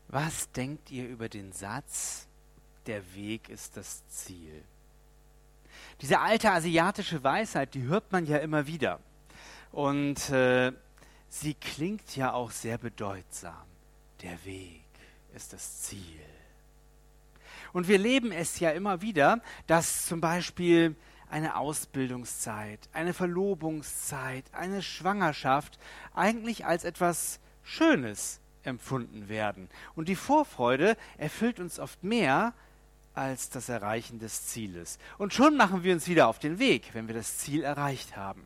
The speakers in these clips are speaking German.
Was denkt ihr über den Satz, der Weg ist das Ziel? Diese alte asiatische Weisheit, die hört man ja immer wieder. Und sie klingt ja auch sehr bedeutsam. Der Weg ist das Ziel. Und wir leben es ja immer wieder, dass zum Beispiel eine Ausbildungszeit, eine Verlobungszeit, eine Schwangerschaft eigentlich als etwas Schönes empfunden werden. Und die Vorfreude erfüllt uns oft mehr als das Erreichen des Zieles. Und schon machen wir uns wieder auf den Weg, wenn wir das Ziel erreicht haben.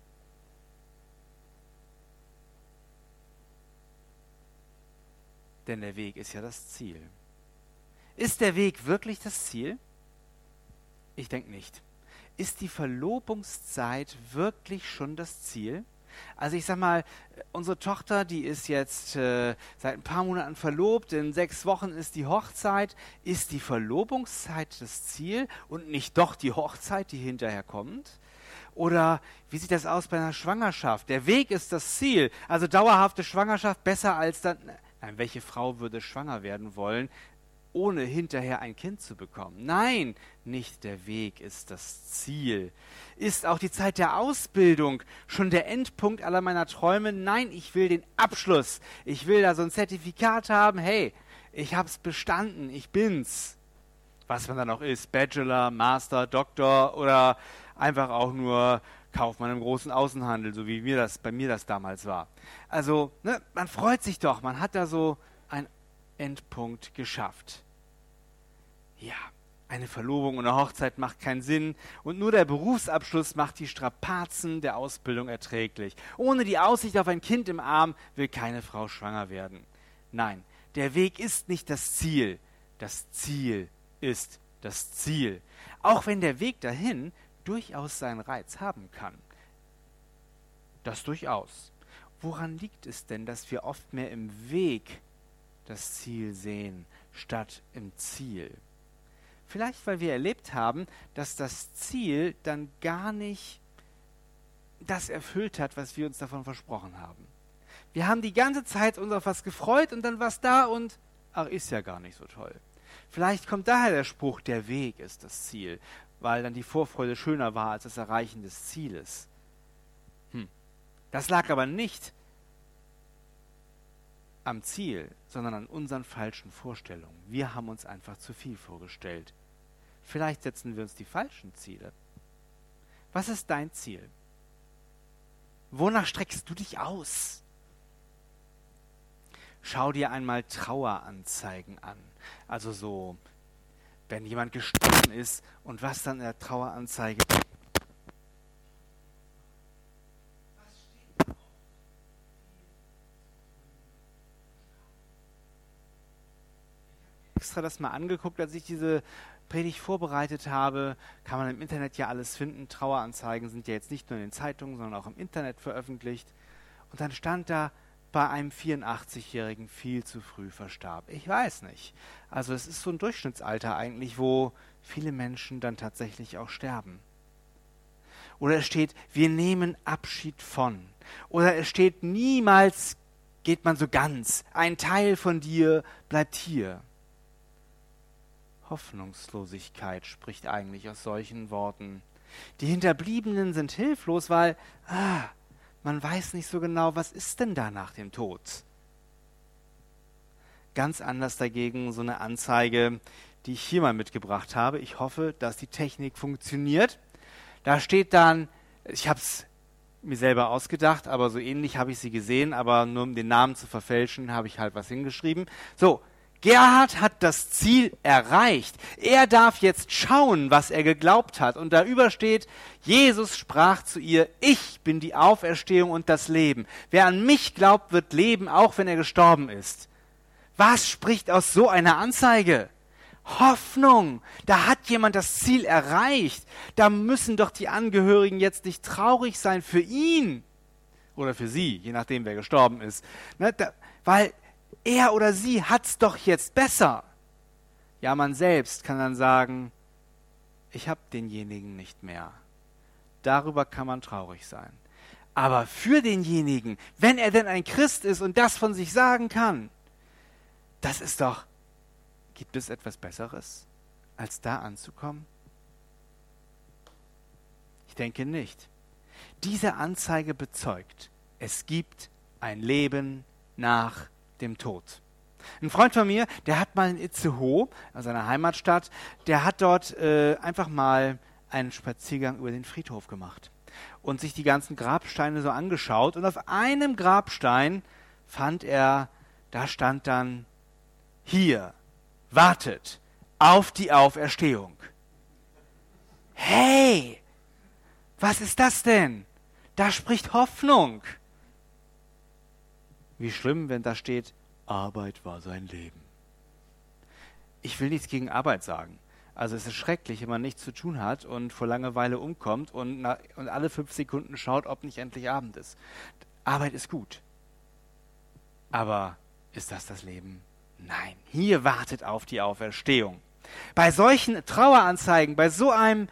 Denn der Weg ist ja das Ziel. Ist der Weg wirklich das Ziel? Ich denke nicht. Ist die Verlobungszeit wirklich schon das Ziel? Also ich sag mal, unsere Tochter, die ist jetzt seit ein paar Monaten verlobt, in 6 Wochen ist die Hochzeit. Ist die Verlobungszeit das Ziel und nicht doch die Hochzeit, die hinterher kommt? Oder wie sieht das aus bei einer Schwangerschaft? Der Weg ist das Ziel. Also dauerhafte Schwangerschaft besser als dann... Nein, welche Frau würde schwanger werden wollen, ohne hinterher ein Kind zu bekommen? Nein, nicht der Weg ist das Ziel. Ist auch die Zeit der Ausbildung schon der Endpunkt aller meiner Träume? Nein, ich will den Abschluss. Ich will da so ein Zertifikat haben. Hey, ich hab's bestanden, ich bin's. Was man dann auch ist, Bachelor, Master, Doktor oder einfach auch nur Kaufmann im großen Außenhandel, so wie bei mir das damals war. Also, man freut sich doch, man hat da so einen Endpunkt geschafft. Ja, eine Verlobung und eine Hochzeit macht keinen Sinn und nur der Berufsabschluss macht die Strapazen der Ausbildung erträglich. Ohne die Aussicht auf ein Kind im Arm will keine Frau schwanger werden. Nein, der Weg ist nicht das Ziel. Das Ziel ist das Ziel. Auch wenn der Weg dahin durchaus seinen Reiz haben kann. Das durchaus. Woran liegt es denn, dass wir oft mehr im Weg das Ziel sehen, statt im Ziel? Vielleicht, weil wir erlebt haben, dass das Ziel dann gar nicht das erfüllt hat, was wir uns davon versprochen haben. Wir haben die ganze Zeit uns auf was gefreut und dann war es da und, ach, ist ja gar nicht so toll. Vielleicht kommt daher der Spruch, der Weg ist das Ziel, weil dann die Vorfreude schöner war als das Erreichen des Zieles. Das lag aber nicht am Ziel, sondern an unseren falschen Vorstellungen. Wir haben uns einfach zu viel vorgestellt. Vielleicht setzen wir uns die falschen Ziele. Was ist dein Ziel? Wonach streckst du dich aus? Schau dir einmal Traueranzeigen an. Also so, wenn jemand gestorben ist und was dann in der Traueranzeige extra das mal angeguckt, als ich diese Predigt vorbereitet habe. Kann man im Internet ja alles finden. Traueranzeigen sind ja jetzt nicht nur in den Zeitungen, sondern auch im Internet veröffentlicht. Und dann stand da, bei einem 84-Jährigen viel zu früh verstarb. Ich weiß nicht. Also es ist so ein Durchschnittsalter eigentlich, wo viele Menschen dann tatsächlich auch sterben. Oder es steht, wir nehmen Abschied von. Oder es steht, niemals geht man so ganz. Ein Teil von dir bleibt hier. Hoffnungslosigkeit spricht eigentlich aus solchen Worten. Die Hinterbliebenen sind hilflos, weil man weiß nicht so genau, was ist denn da nach dem Tod. Ganz anders dagegen so eine Anzeige, die ich hier mal mitgebracht habe. Ich hoffe, dass die Technik funktioniert. Da steht dann, ich habe es mir selber ausgedacht, aber so ähnlich habe ich sie gesehen, aber nur um den Namen zu verfälschen, habe ich halt was hingeschrieben. So, Gerhard hat das Ziel erreicht. Er darf jetzt schauen, was er geglaubt hat. Und darüber steht, Jesus sprach zu ihr, ich bin die Auferstehung und das Leben. Wer an mich glaubt, wird leben, auch wenn er gestorben ist. Was spricht aus so einer Anzeige? Hoffnung. Da hat jemand das Ziel erreicht. Da müssen doch die Angehörigen jetzt nicht traurig sein für ihn. Oder für sie, je nachdem, wer gestorben ist. Weil er oder sie hat's doch jetzt besser. Ja, man selbst kann dann sagen, ich habe denjenigen nicht mehr. Darüber kann man traurig sein. Aber für denjenigen, wenn er denn ein Christ ist und das von sich sagen kann, Das ist doch, gibt es etwas Besseres, als da anzukommen? Ich denke nicht. Diese Anzeige bezeugt, es gibt ein Leben nach dem Tod. Ein Freund von mir, der hat mal in Itzehoe, also seiner Heimatstadt, der hat dort einfach mal einen Spaziergang über den Friedhof gemacht und sich die ganzen Grabsteine so angeschaut. Und auf einem Grabstein fand er, da stand dann, hier, wartet auf die Auferstehung. Hey, was ist das denn? Da spricht Hoffnung. Wie schlimm, wenn da steht, Arbeit war sein Leben. Ich will nichts gegen Arbeit sagen. Also es ist schrecklich, wenn man nichts zu tun hat und vor Langeweile umkommt und alle 5 Sekunden schaut, ob nicht endlich Abend ist. Arbeit ist gut. Aber ist das Leben? Nein. Hier wartet auf die Auferstehung. Bei solchen Traueranzeigen, bei so einem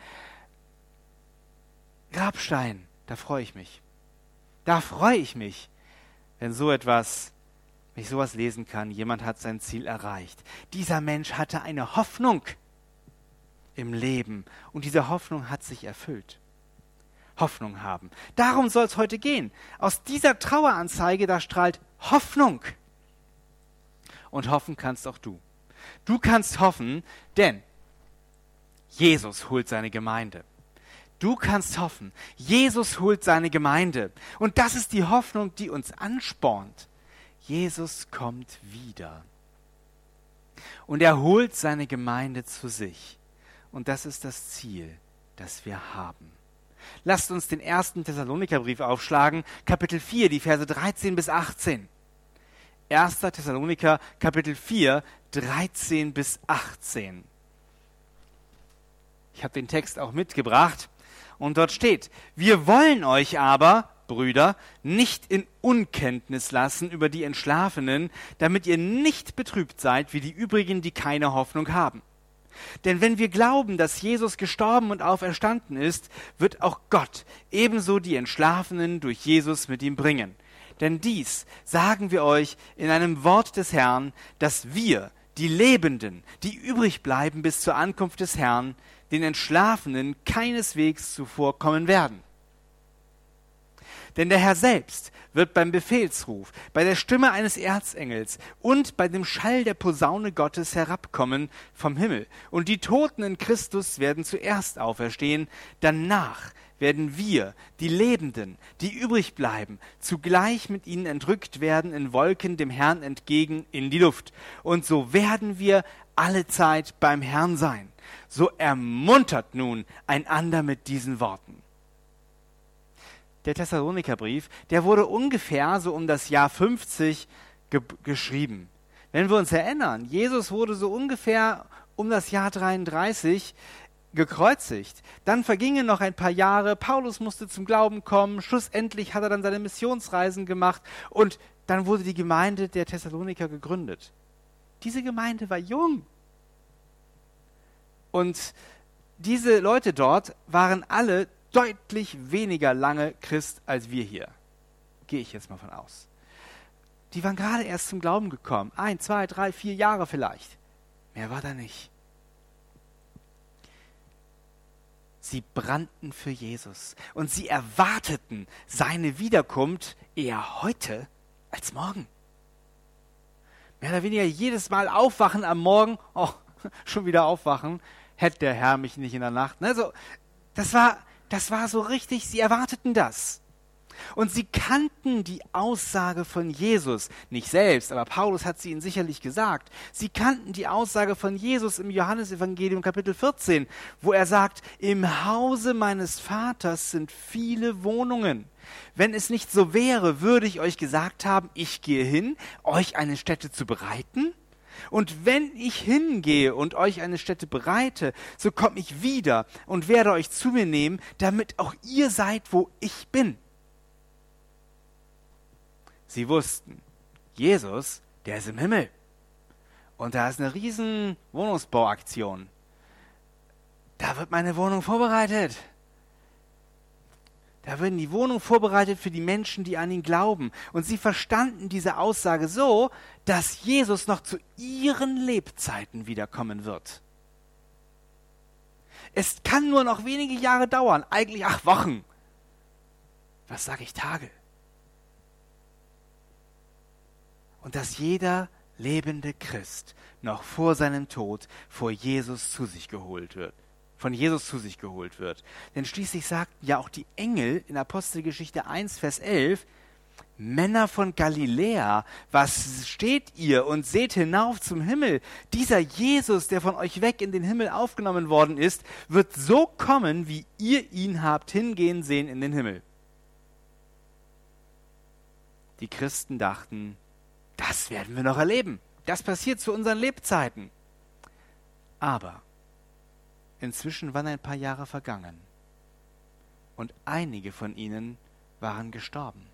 Grabstein, da freue ich mich. Da freue ich mich, wenn ich sowas lesen kann. Jemand hat sein Ziel erreicht. Dieser Mensch hatte eine Hoffnung im Leben und diese Hoffnung hat sich erfüllt. Hoffnung haben. Darum soll es heute gehen. Aus dieser Traueranzeige, da strahlt Hoffnung. Und hoffen kannst auch du. Du kannst hoffen, denn Jesus holt seine Gemeinde. Du kannst hoffen, Jesus holt seine Gemeinde. Und das ist die Hoffnung, die uns anspornt. Jesus kommt wieder. Und er holt seine Gemeinde zu sich. Und das ist das Ziel, das wir haben. Lasst uns den 1. Thessalonikerbrief aufschlagen, Kapitel 4, die Verse 13 bis 18. 1. Thessaloniker, Kapitel 4, 13 bis 18. Ich habe den Text auch mitgebracht. Und dort steht, wir wollen euch aber, Brüder, nicht in Unkenntnis lassen über die Entschlafenen, damit ihr nicht betrübt seid wie die übrigen, die keine Hoffnung haben. Denn wenn wir glauben, dass Jesus gestorben und auferstanden ist, wird auch Gott ebenso die Entschlafenen durch Jesus mit ihm bringen. Denn dies sagen wir euch in einem Wort des Herrn, dass wir, die Lebenden, die übrig bleiben bis zur Ankunft des Herrn, den Entschlafenen keineswegs zuvorkommen werden. Denn der Herr selbst wird beim Befehlsruf, bei der Stimme eines Erzengels und bei dem Schall der Posaune Gottes herabkommen vom Himmel. Und die Toten in Christus werden zuerst auferstehen, danach werden wir, die Lebenden, die übrig bleiben, zugleich mit ihnen entrückt werden in Wolken dem Herrn entgegen in die Luft. Und so werden wir allezeit beim Herrn sein. So ermuntert nun einander mit diesen Worten. Der Thessalonikerbrief, der wurde ungefähr so um das Jahr 50 geschrieben. Wenn wir uns erinnern, Jesus wurde so ungefähr um das Jahr 33 gekreuzigt. Dann vergingen noch ein paar Jahre, Paulus musste zum Glauben kommen, schlussendlich hat er dann seine Missionsreisen gemacht und dann wurde die Gemeinde der Thessaloniker gegründet. Diese Gemeinde war jung. Und diese Leute dort waren alle deutlich weniger lange Christ als wir hier. Gehe ich jetzt mal von aus. Die waren gerade erst zum Glauben gekommen. 1, 2, 3, 4 Jahre vielleicht. Mehr war da nicht. Sie brannten für Jesus und sie erwarteten seine Wiederkunft eher heute als morgen. Mehr oder weniger jedes Mal aufwachen am Morgen, schon wieder aufwachen, hätte der Herr mich nicht in der Nacht. Ne? So, das war so richtig, sie erwarteten das. Und sie kannten die Aussage von Jesus, nicht selbst, aber Paulus hat sie ihnen sicherlich gesagt. Sie kannten die Aussage von Jesus im Johannesevangelium Kapitel 14, wo er sagt, im Hause meines Vaters sind viele Wohnungen. Wenn es nicht so wäre, würde ich euch gesagt haben, ich gehe hin, euch eine Stätte zu bereiten. Und wenn ich hingehe und euch eine Stätte bereite, so komme ich wieder und werde euch zu mir nehmen, damit auch ihr seid, wo ich bin. Sie wussten, Jesus, der ist im Himmel. Und da ist eine riesen Wohnungsbauaktion. Da wird meine Wohnung vorbereitet. Da würden die Wohnungen vorbereitet für die Menschen, die an ihn glauben. Und sie verstanden diese Aussage so, dass Jesus noch zu ihren Lebzeiten wiederkommen wird. Es kann nur noch wenige Jahre dauern, eigentlich Wochen. Was sage ich, Tage? Und dass jeder lebende Christ noch vor seinem Tod von Jesus zu sich geholt wird. Denn schließlich sagten ja auch die Engel in Apostelgeschichte 1, Vers 11, Männer von Galiläa, was steht ihr und seht hinauf zum Himmel? Dieser Jesus, der von euch weg in den Himmel aufgenommen worden ist, wird so kommen, wie ihr ihn habt hingehen sehen in den Himmel. Die Christen dachten, das werden wir noch erleben. Das passiert zu unseren Lebzeiten. Aber inzwischen waren ein paar Jahre vergangen und einige von ihnen waren gestorben.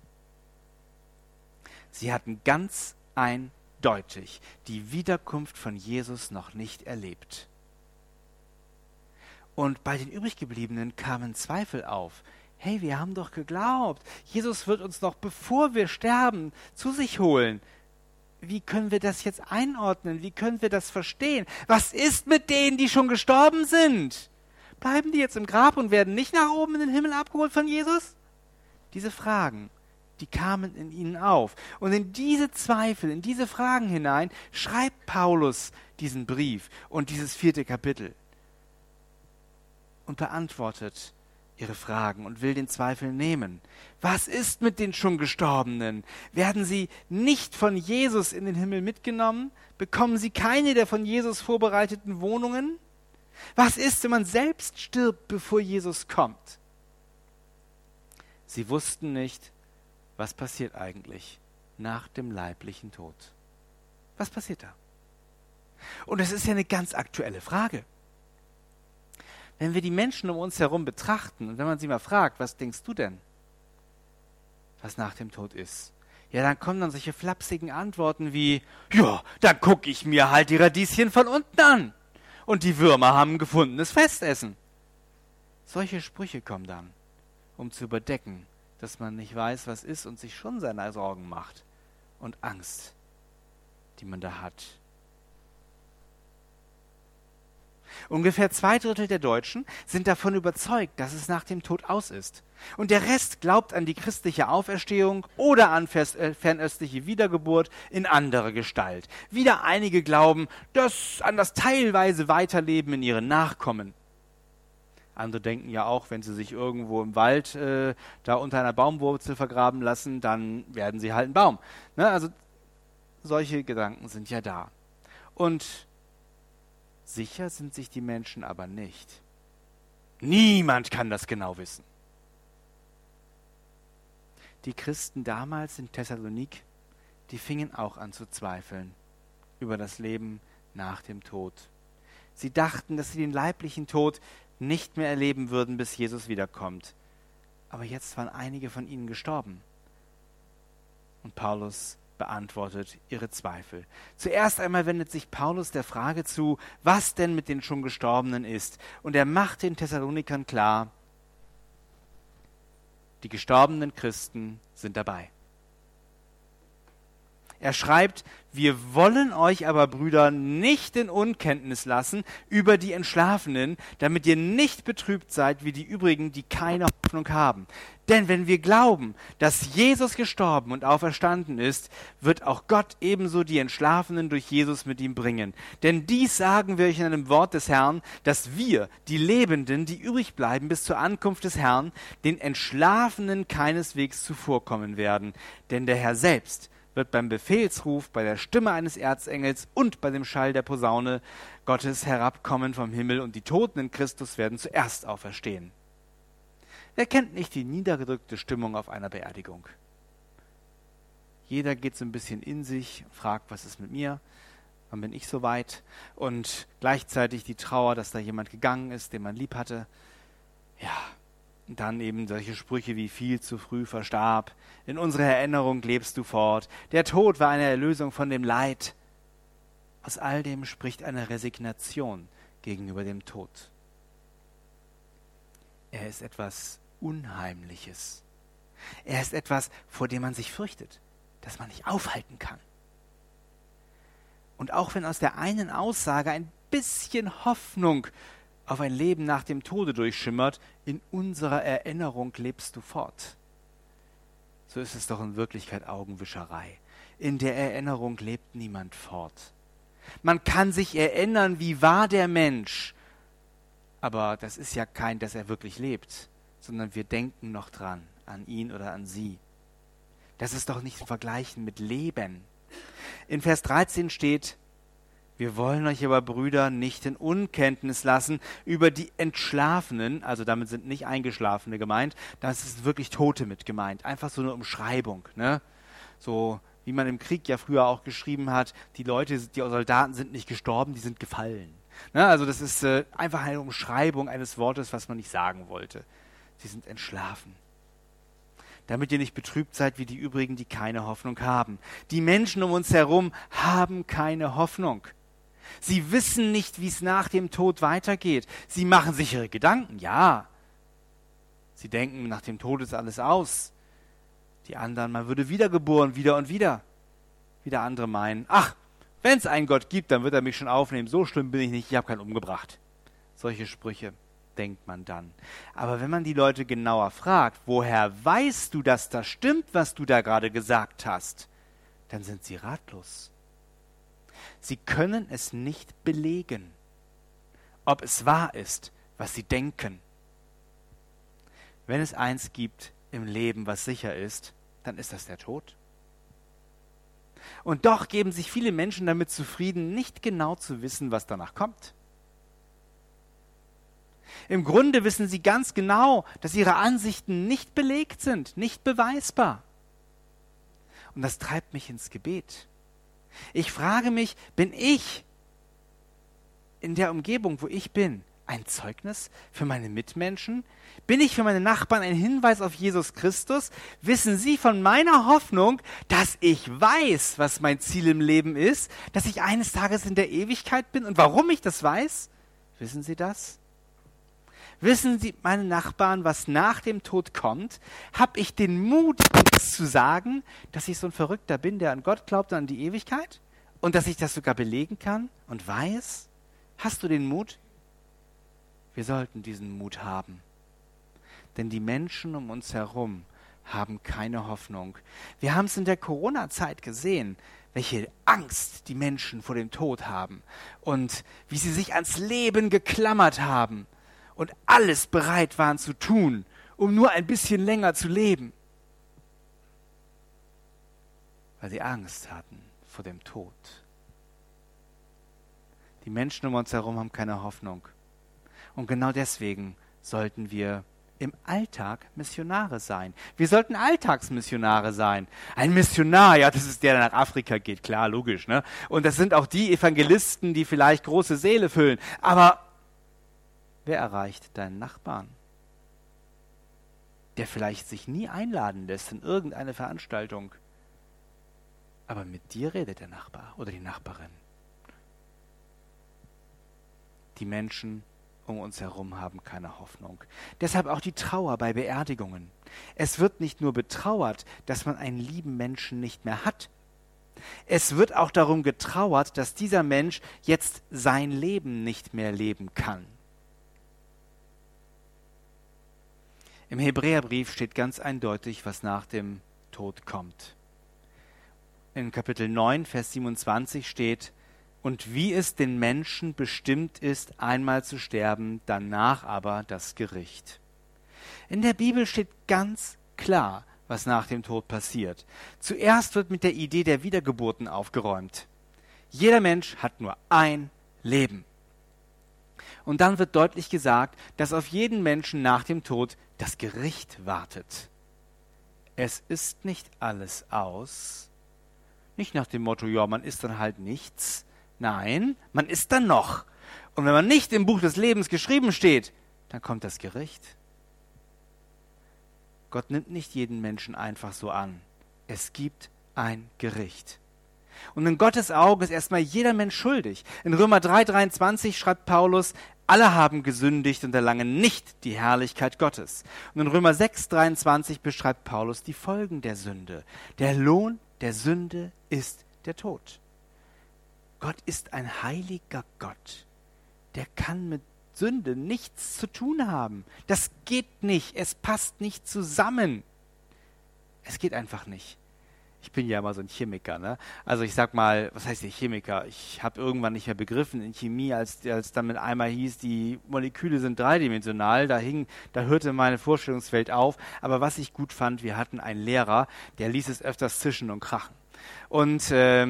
Sie hatten ganz eindeutig die Wiederkunft von Jesus noch nicht erlebt. Und bei den übriggebliebenen kamen Zweifel auf. Hey, wir haben doch geglaubt, Jesus wird uns noch, bevor wir sterben, zu sich holen. Wie können wir das jetzt einordnen? Wie können wir das verstehen? Was ist mit denen, die schon gestorben sind? Bleiben die jetzt im Grab und werden nicht nach oben in den Himmel abgeholt von Jesus? Diese Fragen, die kamen in ihnen auf. Und in diese Zweifel, in diese Fragen hinein, schreibt Paulus diesen Brief und dieses 4. Kapitel und beantwortet ihre Fragen und will den Zweifel nehmen. Was ist mit den schon Gestorbenen? Werden sie nicht von Jesus in den Himmel mitgenommen? Bekommen sie keine der von Jesus vorbereiteten Wohnungen? Was ist, wenn man selbst stirbt, bevor Jesus kommt? Sie wussten nicht, was passiert eigentlich nach dem leiblichen Tod. Was passiert da? Und das ist ja eine ganz aktuelle Frage. Wenn wir die Menschen um uns herum betrachten und wenn man sie mal fragt, was denkst du denn, was nach dem Tod ist? Ja, dann kommen dann solche flapsigen Antworten wie, ja, dann gucke ich mir halt die Radieschen von unten an. Und die Würmer haben ein gefundenes Festessen. Solche Sprüche kommen dann, um zu überdecken, dass man nicht weiß, was ist und sich schon seine Sorgen macht und Angst, die man da hat. Ungefähr 2/3 der Deutschen sind davon überzeugt, dass es nach dem Tod aus ist. Und der Rest glaubt an die christliche Auferstehung oder an fernöstliche Wiedergeburt in anderer Gestalt. Wieder einige glauben an das teilweise Weiterleben in ihren Nachkommen. Andere denken ja auch, wenn sie sich irgendwo im Wald da unter einer Baumwurzel vergraben lassen, dann werden sie halt ein Baum. Ne? Also solche Gedanken sind ja da. Und sicher sind sich die Menschen aber nicht. Niemand kann das genau wissen. Die Christen damals in Thessalonik, die fingen auch an zu zweifeln über das Leben nach dem Tod. Sie dachten, dass sie den leiblichen Tod nicht mehr erleben würden, bis Jesus wiederkommt. Aber jetzt waren einige von ihnen gestorben. Und Paulus beantwortet ihre Zweifel. Zuerst einmal wendet sich Paulus der Frage zu, was denn mit den schon Gestorbenen ist. Und er macht den Thessalonikern klar, die gestorbenen Christen sind dabei. Er schreibt, wir wollen euch aber, Brüder, nicht in Unkenntnis lassen über die Entschlafenen, damit ihr nicht betrübt seid wie die übrigen, die keine Hoffnung haben. Denn wenn wir glauben, dass Jesus gestorben und auferstanden ist, wird auch Gott ebenso die Entschlafenen durch Jesus mit ihm bringen. Denn dies sagen wir euch in einem Wort des Herrn, dass wir, die Lebenden, die übrig bleiben bis zur Ankunft des Herrn, den Entschlafenen keineswegs zuvorkommen werden. Denn der Herr selbst wird beim Befehlsruf, bei der Stimme eines Erzengels und bei dem Schall der Posaune Gottes herabkommen vom Himmel und die Toten in Christus werden zuerst auferstehen. Wer kennt nicht die niedergedrückte Stimmung auf einer Beerdigung? Jeder geht so ein bisschen in sich, fragt, was ist mit mir? Wann bin ich so weit? Und gleichzeitig die Trauer, dass da jemand gegangen ist, den man lieb hatte. Ja, und dann eben solche Sprüche wie viel zu früh verstarb. In unserer Erinnerung lebst du fort. Der Tod war eine Erlösung von dem Leid. Aus all dem spricht eine Resignation gegenüber dem Tod. Er ist etwas Unheimliches. Er ist etwas, vor dem man sich fürchtet, das man nicht aufhalten kann. Und auch wenn aus der einen Aussage ein bisschen Hoffnung auf ein Leben nach dem Tode durchschimmert, in unserer Erinnerung lebst du fort. So ist es doch in Wirklichkeit Augenwischerei. In der Erinnerung lebt niemand fort. Man kann sich erinnern, wie war der Mensch, aber das ist ja kein, dass er wirklich lebt, sondern wir denken noch dran, an ihn oder an sie. Das ist doch nicht zu vergleichen mit Leben. In Vers 13 steht: Wir wollen euch aber, Brüder, nicht in Unkenntnis lassen über die Entschlafenen, also damit sind nicht Eingeschlafene gemeint, das ist wirklich Tote mit gemeint, einfach so eine Umschreibung, ne? So wie man im Krieg ja früher auch geschrieben hat, die Soldaten sind nicht gestorben, die sind gefallen. Ne? Also das ist einfach eine Umschreibung eines Wortes, was man nicht sagen wollte. Sie sind entschlafen. Damit ihr nicht betrübt seid wie die übrigen, die keine Hoffnung haben. Die Menschen um uns herum haben keine Hoffnung. Sie wissen nicht, wie es nach dem Tod weitergeht. Sie machen sich ihre Gedanken, ja. Sie denken, nach dem Tod ist alles aus. Die anderen, man würde wiedergeboren, wieder und wieder. Wieder andere meinen, ach, wenn es einen Gott gibt, dann wird er mich schon aufnehmen. So schlimm bin ich nicht, ich habe keinen umgebracht. Solche Sprüche denkt man dann. Aber wenn man die Leute genauer fragt, woher weißt du, dass das stimmt, was du da gerade gesagt hast, dann sind sie ratlos. Sie können es nicht belegen, ob es wahr ist, was sie denken. Wenn es eins gibt im Leben, was sicher ist, dann ist das der Tod. Und doch geben sich viele Menschen damit zufrieden, nicht genau zu wissen, was danach kommt. Im Grunde wissen sie ganz genau, dass ihre Ansichten nicht belegt sind, nicht beweisbar. Und das treibt mich ins Gebet. Ich frage mich, bin ich in der Umgebung, wo ich bin, ein Zeugnis für meine Mitmenschen? Bin ich für meine Nachbarn ein Hinweis auf Jesus Christus? Wissen sie von meiner Hoffnung, dass ich weiß, was mein Ziel im Leben ist, dass ich eines Tages in der Ewigkeit bin und warum ich das weiß? Wissen sie das? Wissen Sie, meine Nachbarn, was nach dem Tod kommt? Habe ich den Mut, das zu sagen, dass ich so ein Verrückter bin, der an Gott glaubt und an die Ewigkeit? Und dass ich das sogar belegen kann und weiß? Hast du den Mut? Wir sollten diesen Mut haben. Denn die Menschen um uns herum haben keine Hoffnung. Wir haben es in der Corona-Zeit gesehen, welche Angst die Menschen vor dem Tod haben und wie sie sich ans Leben geklammert haben und alles bereit waren zu tun, um nur ein bisschen länger zu leben, weil sie Angst hatten vor dem Tod. Die Menschen um uns herum haben keine Hoffnung. Und genau deswegen sollten wir im Alltag Missionare sein. Wir sollten Alltagsmissionare sein. Ein Missionar, ja, das ist der, der nach Afrika geht, klar, logisch, ne? Und das sind auch die Evangelisten, die vielleicht große Säle füllen. Aber wer erreicht deinen Nachbarn, der vielleicht sich nie einladen lässt in irgendeine Veranstaltung, aber mit dir redet der Nachbar oder die Nachbarin? Die Menschen um uns herum haben keine Hoffnung. Deshalb auch die Trauer bei Beerdigungen. Es wird nicht nur betrauert, dass man einen lieben Menschen nicht mehr hat. Es wird auch darum getrauert, dass dieser Mensch jetzt sein Leben nicht mehr leben kann. Im Hebräerbrief steht ganz eindeutig, was nach dem Tod kommt. In Kapitel 9, Vers 27 steht: Und wie es den Menschen bestimmt ist, einmal zu sterben, danach aber das Gericht. In der Bibel steht ganz klar, was nach dem Tod passiert. Zuerst wird mit der Idee der Wiedergeburten aufgeräumt. Jeder Mensch hat nur ein Leben. Und dann wird deutlich gesagt, dass auf jeden Menschen nach dem Tod das Gericht wartet. Es ist nicht alles aus. Nicht nach dem Motto, ja, man ist dann halt nichts. Nein, man ist dann noch. Und wenn man nicht im Buch des Lebens geschrieben steht, dann kommt das Gericht. Gott nimmt nicht jeden Menschen einfach so an. Es gibt ein Gericht. Und in Gottes Augen ist erstmal jeder Mensch schuldig. In Römer 3,23 schreibt Paulus: Alle haben gesündigt und erlangen nicht die Herrlichkeit Gottes. Und in Römer 6,23 beschreibt Paulus die Folgen der Sünde. Der Lohn der Sünde ist der Tod. Gott ist ein heiliger Gott. Der kann mit Sünde nichts zu tun haben. Das geht nicht. Es passt nicht zusammen. Es geht einfach nicht. Ich bin ja mal so ein Chemiker, ne? Also ich sag mal, was heißt der Chemiker? Ich habe irgendwann nicht mehr begriffen in Chemie, als dann mit einmal hieß, die Moleküle sind dreidimensional, da hörte meine Vorstellungswelt auf. Aber was ich gut fand, wir hatten einen Lehrer, der ließ es öfters zischen und krachen. Und da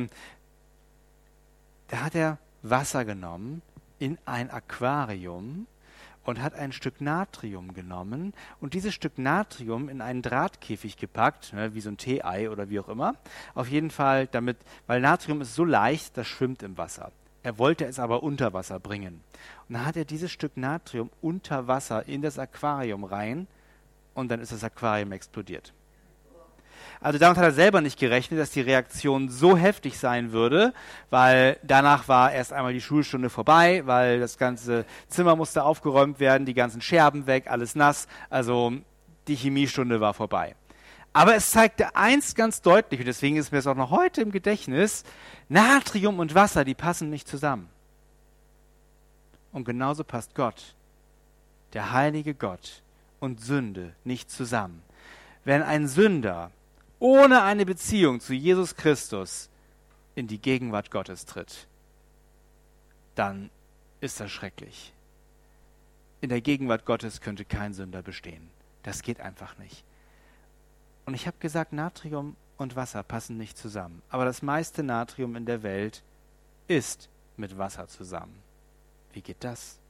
hat er Wasser genommen in ein Aquarium und hat ein Stück Natrium genommen und dieses Stück Natrium in einen Drahtkäfig gepackt, ne, wie so ein Tee-Ei oder wie auch immer. Auf jeden Fall damit, weil Natrium ist so leicht, das schwimmt im Wasser. Er wollte es aber unter Wasser bringen. Und dann hat er dieses Stück Natrium unter Wasser in das Aquarium rein und dann ist das Aquarium explodiert. Also damit hat er selber nicht gerechnet, dass die Reaktion so heftig sein würde, weil danach war erst einmal die Schulstunde vorbei, weil das ganze Zimmer musste aufgeräumt werden, die ganzen Scherben weg, alles nass, also die Chemiestunde war vorbei. Aber es zeigte eins ganz deutlich, und deswegen ist mir es auch noch heute im Gedächtnis, Natrium und Wasser, die passen nicht zusammen. Und genauso passt Gott, der heilige Gott, und Sünde nicht zusammen. Wenn ein Sünder ohne eine Beziehung zu Jesus Christus in die Gegenwart Gottes tritt, dann ist das schrecklich. In der Gegenwart Gottes könnte kein Sünder bestehen. Das geht einfach nicht. Und ich habe gesagt, Natrium und Wasser passen nicht zusammen. Aber das meiste Natrium in der Welt ist mit Wasser zusammen. Wie geht das?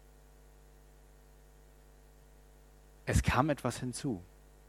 Es kam etwas hinzu.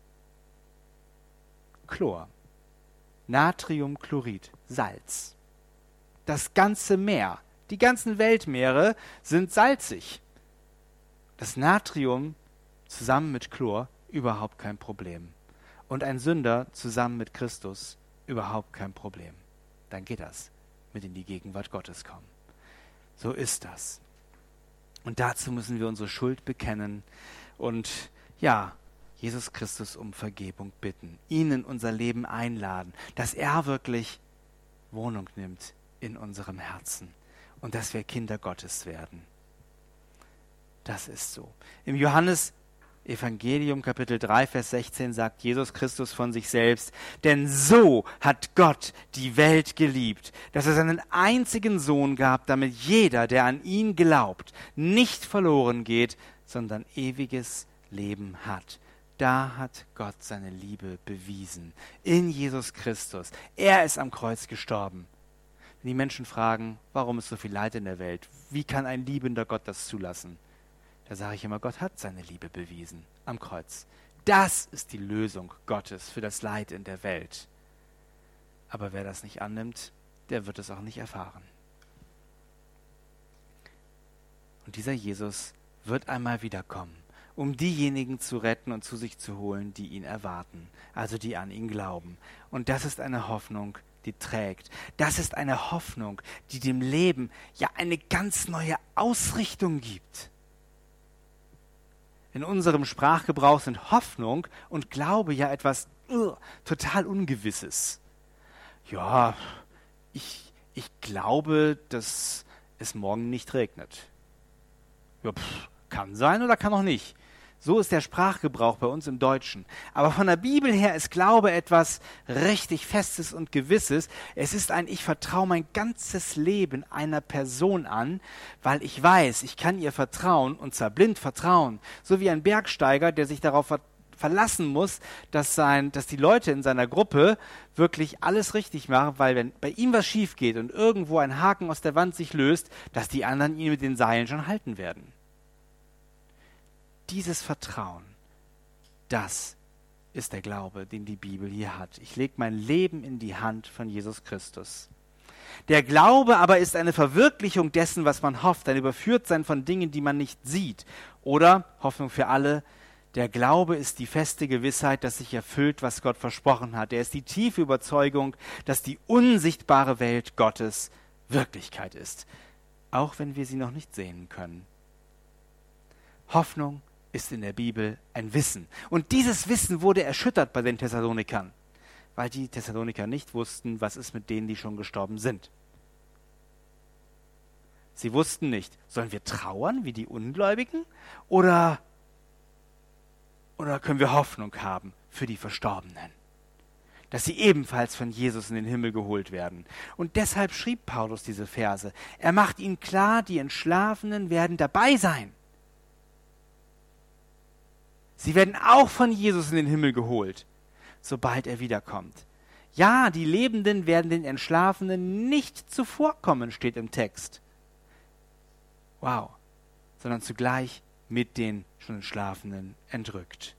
Chlor, Natriumchlorid, Salz. Das ganze Meer, die ganzen Weltmeere sind salzig. Das Natrium zusammen mit Chlor überhaupt kein Problem. Und ein Sünder zusammen mit Christus überhaupt kein Problem. Dann geht das, mit in die Gegenwart Gottes kommen. So ist das. Und dazu müssen wir unsere Schuld bekennen und ja, Jesus Christus um Vergebung bitten, ihn in unser Leben einladen, dass er wirklich Wohnung nimmt in unserem Herzen und dass wir Kinder Gottes werden. Das ist so. Im Johannes Evangelium Kapitel 3, Vers 16 sagt Jesus Christus von sich selbst, denn so hat Gott die Welt geliebt, dass er seinen einzigen Sohn gab, damit jeder, der an ihn glaubt, nicht verloren geht, sondern ewiges Leben hat. Da hat Gott seine Liebe bewiesen. In Jesus Christus. Er ist am Kreuz gestorben. Wenn die Menschen fragen, warum ist so viel Leid in der Welt? Wie kann ein liebender Gott das zulassen? Da sage ich immer, Gott hat seine Liebe bewiesen am Kreuz. Das ist die Lösung Gottes für das Leid in der Welt. Aber wer das nicht annimmt, der wird es auch nicht erfahren. Und dieser Jesus wird einmal wiederkommen, um diejenigen zu retten und zu sich zu holen, die ihn erwarten, also die an ihn glauben. Und das ist eine Hoffnung, die trägt. Das ist eine Hoffnung, die dem Leben ja eine ganz neue Ausrichtung gibt. In unserem Sprachgebrauch sind Hoffnung und Glaube ja etwas total Ungewisses. Ja, ich glaube, dass es morgen nicht regnet. Ja, kann sein oder kann auch nicht. So ist der Sprachgebrauch bei uns im Deutschen. Aber von der Bibel her ist Glaube etwas richtig Festes und Gewisses. Es ist ich vertraue mein ganzes Leben einer Person an, weil ich weiß, ich kann ihr vertrauen und zwar blind vertrauen. So wie ein Bergsteiger, der sich darauf verlassen muss, dass die Leute in seiner Gruppe wirklich alles richtig machen, weil wenn bei ihm was schief geht und irgendwo ein Haken aus der Wand sich löst, dass die anderen ihn mit den Seilen schon halten werden. Dieses Vertrauen, das ist der Glaube, den die Bibel hier hat. Ich lege mein Leben in die Hand von Jesus Christus. Der Glaube aber ist eine Verwirklichung dessen, was man hofft, ein Überführtsein von Dingen, die man nicht sieht. Oder, Hoffnung für alle, der Glaube ist die feste Gewissheit, dass sich erfüllt, was Gott versprochen hat. Er ist die tiefe Überzeugung, dass die unsichtbare Welt Gottes Wirklichkeit ist, auch wenn wir sie noch nicht sehen können. Hoffnung ist in der Bibel ein Wissen. Und dieses Wissen wurde erschüttert bei den Thessalonikern, weil die Thessaloniker nicht wussten, was ist mit denen, die schon gestorben sind. Sie wussten nicht, sollen wir trauern wie die Ungläubigen oder können wir Hoffnung haben für die Verstorbenen, dass sie ebenfalls von Jesus in den Himmel geholt werden. Und deshalb schrieb Paulus diese Verse. Er macht ihnen klar, die Entschlafenen werden dabei sein. Sie werden auch von Jesus in den Himmel geholt, sobald er wiederkommt. Ja, die Lebenden werden den Entschlafenen nicht zuvorkommen, steht im Text. Wow, sondern zugleich mit den schon Entschlafenen entrückt.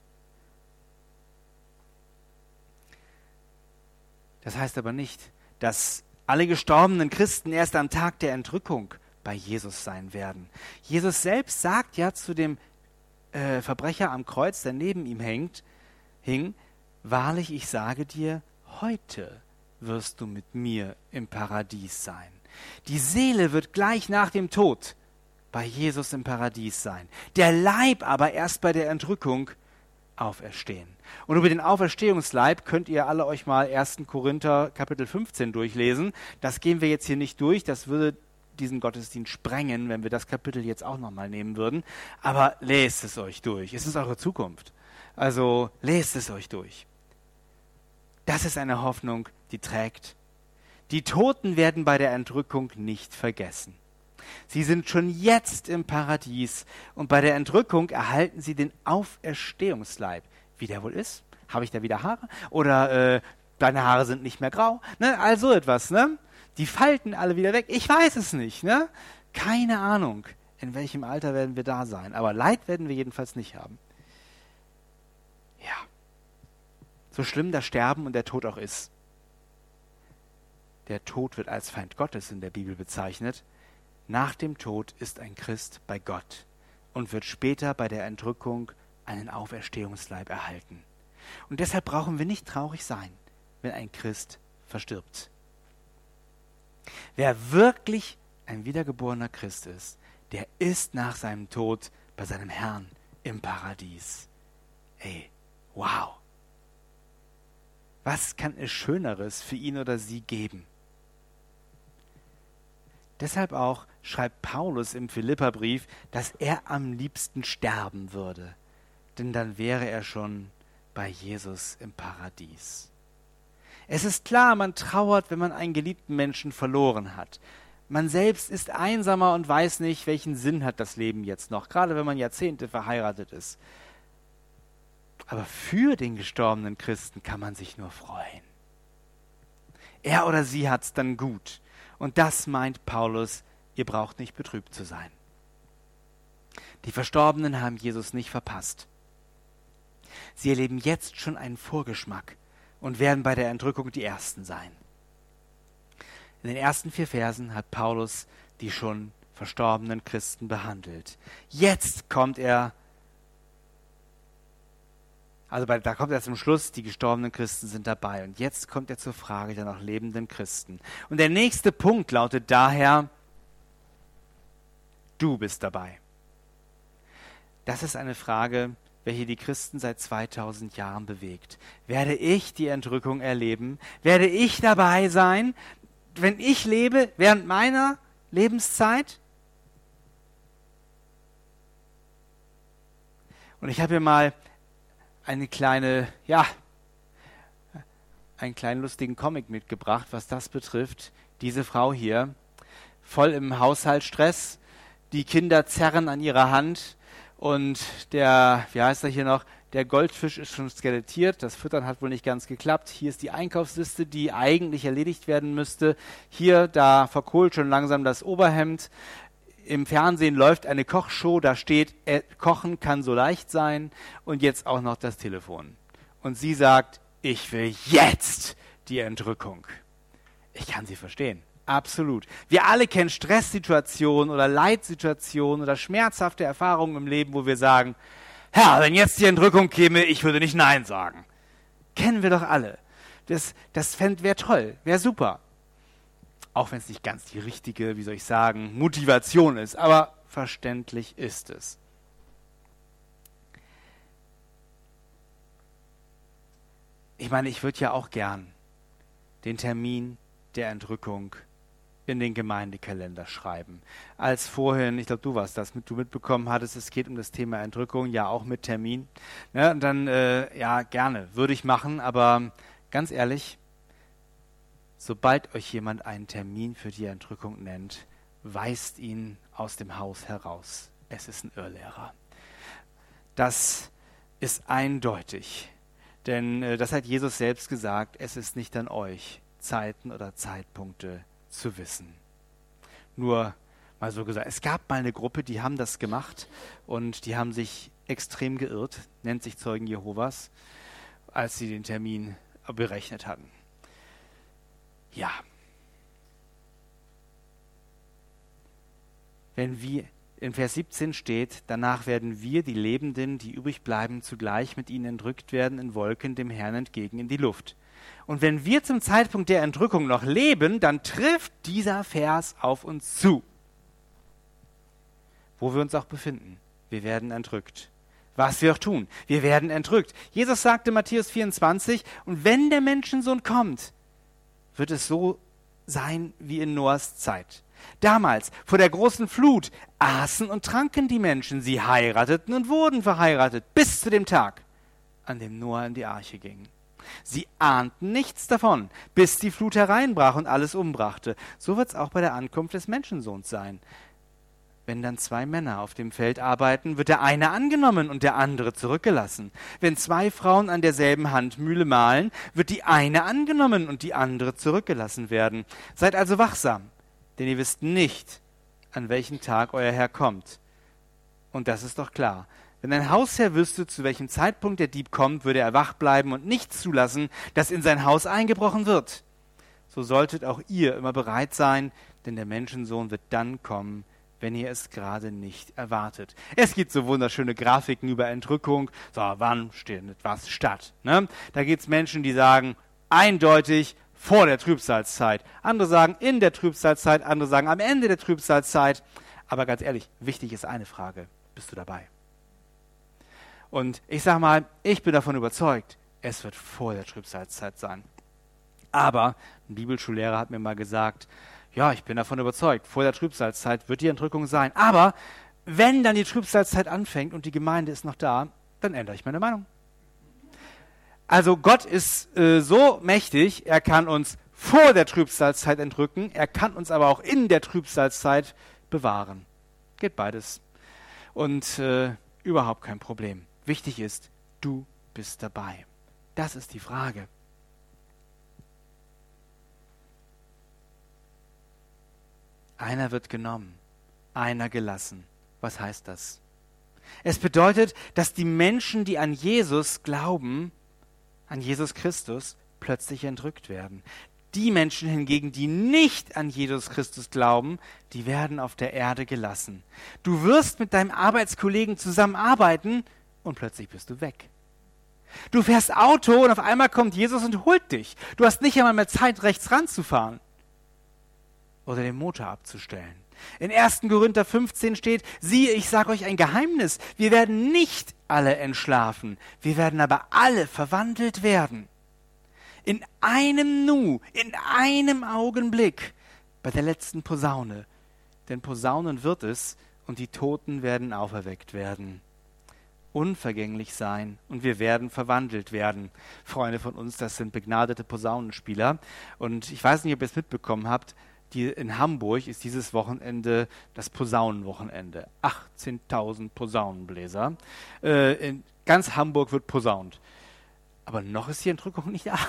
Das heißt aber nicht, dass alle gestorbenen Christen erst am Tag der Entrückung bei Jesus sein werden. Jesus selbst sagt ja zu dem Verbrecher am Kreuz, der neben ihm hing, wahrlich, ich sage dir, heute wirst du mit mir im Paradies sein. Die Seele wird gleich nach dem Tod bei Jesus im Paradies sein. Der Leib aber erst bei der Entrückung auferstehen. Und über den Auferstehungsleib könnt ihr alle euch mal 1. Korinther Kapitel 15 durchlesen. Das gehen wir jetzt hier nicht durch, das würde diesen Gottesdienst sprengen, wenn wir das Kapitel jetzt auch nochmal nehmen würden. Aber lest es euch durch, es ist eure Zukunft. Also lest es euch durch. Das ist eine Hoffnung, die trägt. Die Toten werden bei der Entrückung nicht vergessen. Sie sind schon jetzt im Paradies und bei der Entrückung erhalten sie den Auferstehungsleib. Wie der wohl ist? Habe ich da wieder Haare? Oder deine Haare sind nicht mehr grau? Ne? Also etwas, ne? Die Falten alle wieder weg. Ich weiß es nicht, ne? Keine Ahnung, in welchem Alter werden wir da sein. Aber Leid werden wir jedenfalls nicht haben. Ja. So schlimm das Sterben und der Tod auch ist. Der Tod wird als Feind Gottes in der Bibel bezeichnet. Nach dem Tod ist ein Christ bei Gott und wird später bei der Entrückung einen Auferstehungsleib erhalten. Und deshalb brauchen wir nicht traurig sein, wenn ein Christ verstirbt. Wer wirklich ein wiedergeborener Christ ist, der ist nach seinem Tod bei seinem Herrn im Paradies. Ey, wow! Was kann es Schöneres für ihn oder sie geben? Deshalb auch schreibt Paulus im Philipperbrief, dass er am liebsten sterben würde, denn dann wäre er schon bei Jesus im Paradies. Es ist klar, man trauert, wenn man einen geliebten Menschen verloren hat. Man selbst ist einsamer und weiß nicht, welchen Sinn hat das Leben jetzt noch, gerade wenn man Jahrzehnte verheiratet ist. Aber für den gestorbenen Christen kann man sich nur freuen. Er oder sie hat's dann gut. Und das meint Paulus, ihr braucht nicht betrübt zu sein. Die Verstorbenen haben Jesus nicht verpasst. Sie erleben jetzt schon einen Vorgeschmack und werden bei der Entrückung die Ersten sein. In den ersten 4 Versen hat Paulus die schon verstorbenen Christen behandelt. Jetzt kommt er, da kommt er zum Schluss, die gestorbenen Christen sind dabei. Und jetzt kommt er zur Frage der noch lebenden Christen. Und der nächste Punkt lautet daher, du bist dabei. Das ist eine Frage, welche die Christen seit 2000 Jahren bewegt. Werde ich die Entrückung erleben? Werde ich dabei sein, wenn ich lebe, während meiner Lebenszeit? Und ich habe hier mal einen kleinen lustigen Comic mitgebracht, was das betrifft. Diese Frau hier, voll im Haushaltsstress, die Kinder zerren an ihrer Hand und der Goldfisch ist schon skelettiert, das Füttern hat wohl nicht ganz geklappt. Hier ist die Einkaufsliste, die eigentlich erledigt werden müsste. Da verkohlt schon langsam das Oberhemd. Im Fernsehen läuft eine Kochshow, da steht, Kochen kann so leicht sein und jetzt auch noch das Telefon. Und sie sagt, ich will jetzt die Entrückung. Ich kann sie verstehen, absolut. Wir alle kennen Stresssituationen oder Leitsituationen oder schmerzhafte Erfahrungen im Leben, wo wir sagen, Herr, wenn jetzt die Entrückung käme, ich würde nicht Nein sagen. Kennen wir doch alle. Das wäre toll, wäre super. Auch wenn es nicht ganz die richtige, Motivation ist. Aber verständlich ist es. Ich meine, ich würde ja auch gern den Termin der Entrückung in den Gemeindekalender schreiben. Als vorhin, ich glaube, du warst das, du mitbekommen hattest, es geht um das Thema Entrückung, ja auch mit Termin. Ne, und dann, ja, gerne, würde ich machen, aber ganz ehrlich, sobald euch jemand einen Termin für die Entrückung nennt, weist ihn aus dem Haus heraus. Es ist ein Irrlehrer. Das ist eindeutig, denn das hat Jesus selbst gesagt, es ist nicht an euch, Zeiten oder Zeitpunkte zu wissen. Nur mal so gesagt, es gab mal eine Gruppe, die haben das gemacht und die haben sich extrem geirrt, nennt sich Zeugen Jehovas, als sie den Termin berechnet hatten. Ja. Wenn wir in Vers 17 steht, danach werden wir, die Lebenden, die übrig bleiben, zugleich mit ihnen entrückt werden in Wolken dem Herrn entgegen in die Luft. Und wenn wir zum Zeitpunkt der Entrückung noch leben, dann trifft dieser Vers auf uns zu. Wo wir uns auch befinden, wir werden entrückt. Was wir auch tun, wir werden entrückt. Jesus sagte in Matthäus 24, und wenn der Menschensohn kommt, wird es so sein wie in Noahs Zeit. Damals, vor der großen Flut, aßen und tranken die Menschen, sie heirateten und wurden verheiratet, bis zu dem Tag, an dem Noah in die Arche ging. Sie ahnten nichts davon, bis die Flut hereinbrach und alles umbrachte. So wird es auch bei der Ankunft des Menschensohns sein. Wenn dann 2 Männer auf dem Feld arbeiten, wird der eine angenommen und der andere zurückgelassen. Wenn 2 Frauen an derselben Handmühle mahlen, wird die eine angenommen und die andere zurückgelassen werden. Seid also wachsam, denn ihr wisst nicht, an welchem Tag euer Herr kommt. Und das ist doch klar. Wenn ein Hausherr wüsste, zu welchem Zeitpunkt der Dieb kommt, würde er wach bleiben und nicht zulassen, dass in sein Haus eingebrochen wird. So solltet auch ihr immer bereit sein, denn der Menschensohn wird dann kommen, wenn ihr es gerade nicht erwartet. Es gibt so wunderschöne Grafiken über Entrückung. So, wann steht etwas statt? Ne? Da gibt es Menschen, die sagen, eindeutig vor der Trübsalzeit. Andere sagen in der Trübsalzeit, andere sagen am Ende der Trübsalzeit. Aber ganz ehrlich, wichtig ist eine Frage. Bist du dabei? Und ich sage mal, ich bin davon überzeugt, es wird vor der Trübsalzeit sein. Aber ein Bibelschullehrer hat mir mal gesagt, ja, ich bin davon überzeugt, vor der Trübsalzeit wird die Entrückung sein. Aber wenn dann die Trübsalzeit anfängt und die Gemeinde ist noch da, dann ändere ich meine Meinung. Also Gott ist so mächtig, er kann uns vor der Trübsalzeit entrücken, er kann uns aber auch in der Trübsalzeit bewahren. Geht beides. Und überhaupt kein Problem. Wichtig ist, du bist dabei. Das ist die Frage. Einer wird genommen, einer gelassen. Was heißt das? Es bedeutet, dass die Menschen, die an Jesus glauben, an Jesus Christus, plötzlich entrückt werden. Die Menschen hingegen, die nicht an Jesus Christus glauben, die werden auf der Erde gelassen. Du wirst mit deinem Arbeitskollegen zusammenarbeiten und plötzlich bist du weg. Du fährst Auto und auf einmal kommt Jesus und holt dich. Du hast nicht einmal mehr Zeit, rechts ranzufahren oder den Motor abzustellen. In 1. Korinther 15 steht, siehe, ich sage euch ein Geheimnis, wir werden nicht alle entschlafen, wir werden aber alle verwandelt werden. In einem Nu, in einem Augenblick, bei der letzten Posaune. Denn Posaunen wird es und die Toten werden auferweckt werden. Unvergänglich sein und wir werden verwandelt werden. Freunde von uns, das sind begnadete Posaunenspieler. Und ich weiß nicht, ob ihr es mitbekommen habt, in Hamburg ist dieses Wochenende das Posaunenwochenende. 18.000 Posaunenbläser. In ganz Hamburg wird posaunt. Aber noch ist die Entrückung nicht da.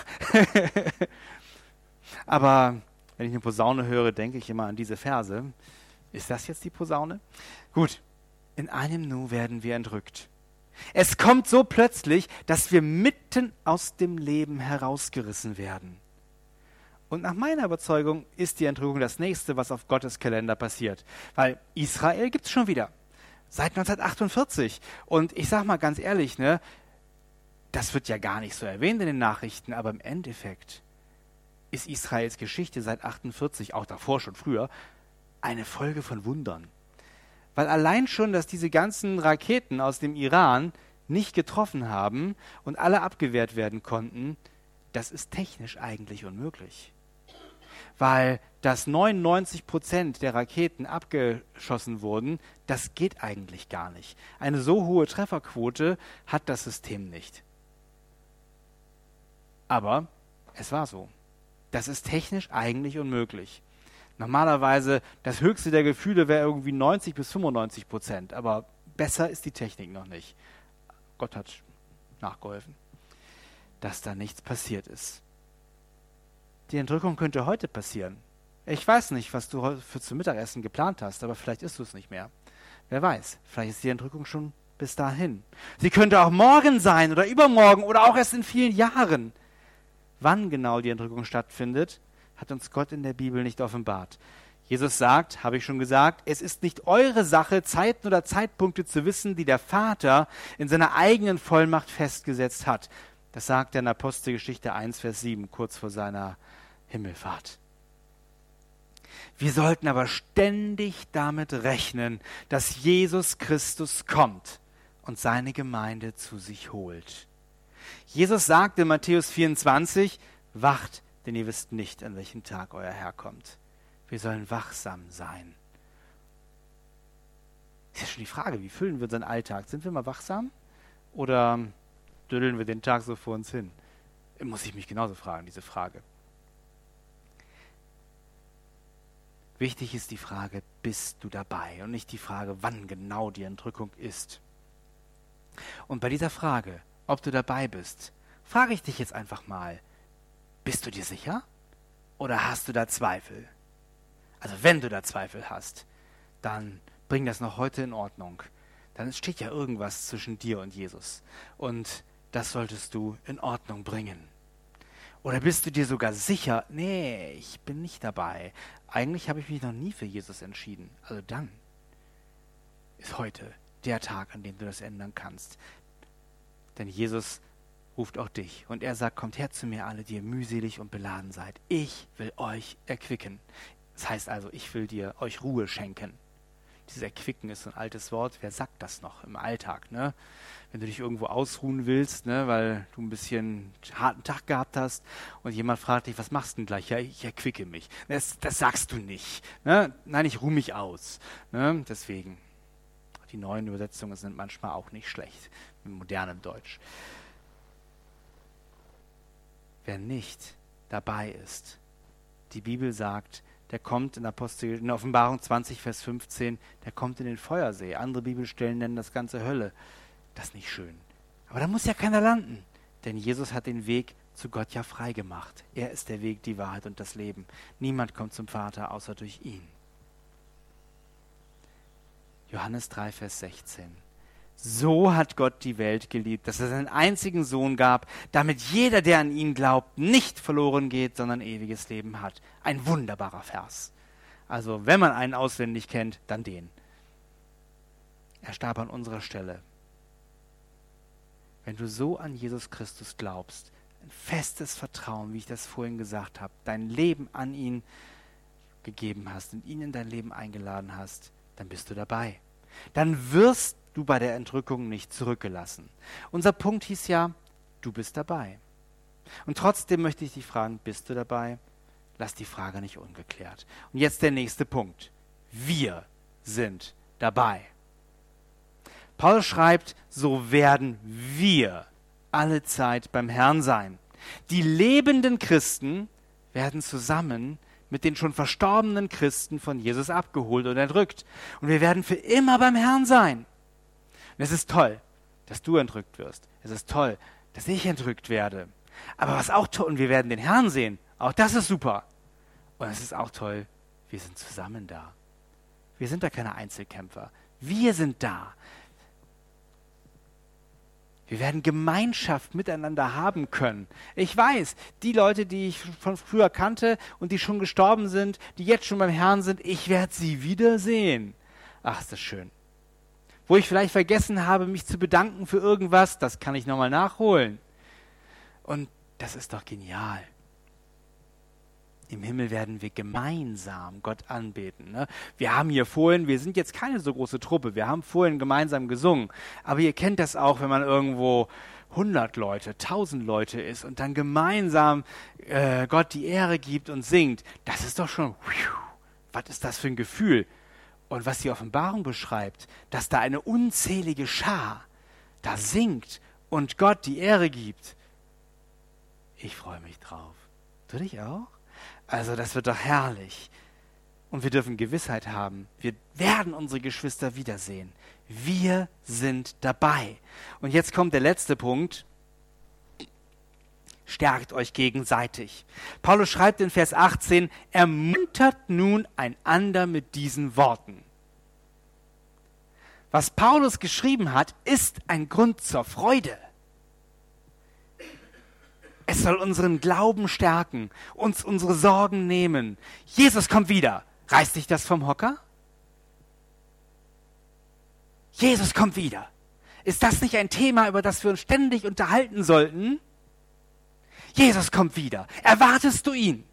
Aber wenn ich eine Posaune höre, denke ich immer an diese Verse. Ist das jetzt die Posaune? Gut, in einem Nu werden wir entrückt. Es kommt so plötzlich, dass wir mitten aus dem Leben herausgerissen werden. Und nach meiner Überzeugung ist die Entrückung das Nächste, was auf Gottes Kalender passiert. Weil Israel gibt es schon wieder. Seit 1948. Und ich sage mal ganz ehrlich, ne, das wird ja gar nicht so erwähnt in den Nachrichten, aber im Endeffekt ist Israels Geschichte seit 1948, auch davor schon früher, eine Folge von Wundern. Weil allein schon, dass diese ganzen Raketen aus dem Iran nicht getroffen haben und alle abgewehrt werden konnten, das ist technisch eigentlich unmöglich. Weil dass 99% der Raketen abgeschossen wurden, das geht eigentlich gar nicht. Eine so hohe Trefferquote hat das System nicht. Aber es war so. Das ist technisch eigentlich unmöglich. Normalerweise, das höchste der Gefühle wäre irgendwie 90-95%, aber besser ist die Technik noch nicht. Gott hat nachgeholfen, dass da nichts passiert ist. Die Entrückung könnte heute passieren. Ich weiß nicht, was du heute zum Mittagessen geplant hast, aber vielleicht isst du es nicht mehr. Wer weiß, vielleicht ist die Entrückung schon bis dahin. Sie könnte auch morgen sein oder übermorgen oder auch erst in vielen Jahren. Wann genau die Entrückung stattfindet, hat uns Gott in der Bibel nicht offenbart. Jesus sagt, habe ich schon gesagt, es ist nicht eure Sache, Zeiten oder Zeitpunkte zu wissen, die der Vater in seiner eigenen Vollmacht festgesetzt hat. Das sagt er in Apostelgeschichte 1, Vers 7, kurz vor seiner Himmelfahrt. Wir sollten aber ständig damit rechnen, dass Jesus Christus kommt und seine Gemeinde zu sich holt. Jesus sagt in Matthäus 24, wacht, denn ihr wisst nicht, an welchem Tag euer Herr kommt. Wir sollen wachsam sein. Ist ja schon die Frage, wie füllen wir unseren Alltag? Sind wir mal wachsam oder dödeln wir den Tag so vor uns hin? Muss ich mich genauso fragen, diese Frage. Wichtig ist die Frage, bist du dabei? Und nicht die Frage, wann genau die Entrückung ist. Und bei dieser Frage, ob du dabei bist, frage ich dich jetzt einfach mal, bist du dir sicher? Oder hast du da Zweifel? Also wenn du da Zweifel hast, dann bring das noch heute in Ordnung. Dann steht ja irgendwas zwischen dir und Jesus. Und das solltest du in Ordnung bringen. Oder bist du dir sogar sicher, nee, ich bin nicht dabei. Eigentlich habe ich mich noch nie für Jesus entschieden. Also dann ist heute der Tag, an dem du das ändern kannst. Denn Jesus ruft auch dich und er sagt, kommt her zu mir alle, die ihr mühselig und beladen seid. Ich will euch erquicken. Das heißt also, ich will euch Ruhe schenken. Dieses Erquicken ist so ein altes Wort. Wer sagt das noch im Alltag? Ne? Wenn du dich irgendwo ausruhen willst, ne, weil du ein bisschen harten Tag gehabt hast und jemand fragt dich, was machst du denn gleich? Ja, ich erquicke mich. Das sagst du nicht. Ne? Nein, ich ruhe mich aus. Ne? Deswegen, die neuen Übersetzungen sind manchmal auch nicht schlecht, mit modernem Deutsch. Wer nicht dabei ist, die Bibel sagt, der kommt in Offenbarung 20, Vers 15, der kommt in den Feuersee. Andere Bibelstellen nennen das Ganze Hölle. Das ist nicht schön. Aber da muss ja keiner landen. Denn Jesus hat den Weg zu Gott ja frei gemacht. Er ist der Weg, die Wahrheit und das Leben. Niemand kommt zum Vater, außer durch ihn. Johannes 3, Vers 16. So hat Gott die Welt geliebt, dass er seinen einzigen Sohn gab, damit jeder, der an ihn glaubt, nicht verloren geht, sondern ewiges Leben hat. Ein wunderbarer Vers. Also, wenn man einen auswendig kennt, dann den. Er starb an unserer Stelle. Wenn du so an Jesus Christus glaubst, ein festes Vertrauen, wie ich das vorhin gesagt habe, dein Leben an ihn gegeben hast und ihn in dein Leben eingeladen hast, dann bist du dabei. Dann wirst du bei der Entrückung nicht zurückgelassen. Unser Punkt hieß ja, du bist dabei. Und trotzdem möchte ich dich fragen, bist du dabei? Lass die Frage nicht ungeklärt. Und jetzt der nächste Punkt. Wir sind dabei. Paulus schreibt, so werden wir alle Zeit beim Herrn sein. Die lebenden Christen werden zusammen mit den schon verstorbenen Christen von Jesus abgeholt und entrückt. Und wir werden für immer beim Herrn sein. Und es ist toll, dass du entrückt wirst. Es ist toll, dass ich entrückt werde. Aber was auch toll, und wir werden den Herrn sehen, auch das ist super. Und es ist auch toll, wir sind zusammen da. Wir sind da keine Einzelkämpfer. Wir sind da. Wir werden Gemeinschaft miteinander haben können. Ich weiß, die Leute, die ich von früher kannte und die schon gestorben sind, die jetzt schon beim Herrn sind, ich werde sie wiedersehen. Ach, ist das schön. Wo ich vielleicht vergessen habe, mich zu bedanken für irgendwas, das kann ich nochmal nachholen. Und das ist doch genial. Im Himmel werden wir gemeinsam Gott anbeten. Ne? Wir sind jetzt keine so große Truppe, wir haben vorhin gemeinsam gesungen. Aber ihr kennt das auch, wenn man irgendwo 100 Leute, 1000 Leute ist und dann gemeinsam Gott die Ehre gibt und singt. Das ist doch schon, was ist das für ein Gefühl? Und was die Offenbarung beschreibt, dass da eine unzählige Schar da singt und Gott die Ehre gibt. Ich freue mich drauf. Du dich auch? Also das wird doch herrlich. Und wir dürfen Gewissheit haben. Wir werden unsere Geschwister wiedersehen. Wir sind dabei. Und jetzt kommt der letzte Punkt. Stärkt euch gegenseitig. Paulus schreibt in Vers 18, ermuntert nun einander mit diesen Worten. Was Paulus geschrieben hat, ist ein Grund zur Freude. Es soll unseren Glauben stärken, uns unsere Sorgen nehmen. Jesus kommt wieder. Reißt dich das vom Hocker? Jesus kommt wieder. Ist das nicht ein Thema, über das wir uns ständig unterhalten sollten? Jesus kommt wieder. Erwartest du ihn?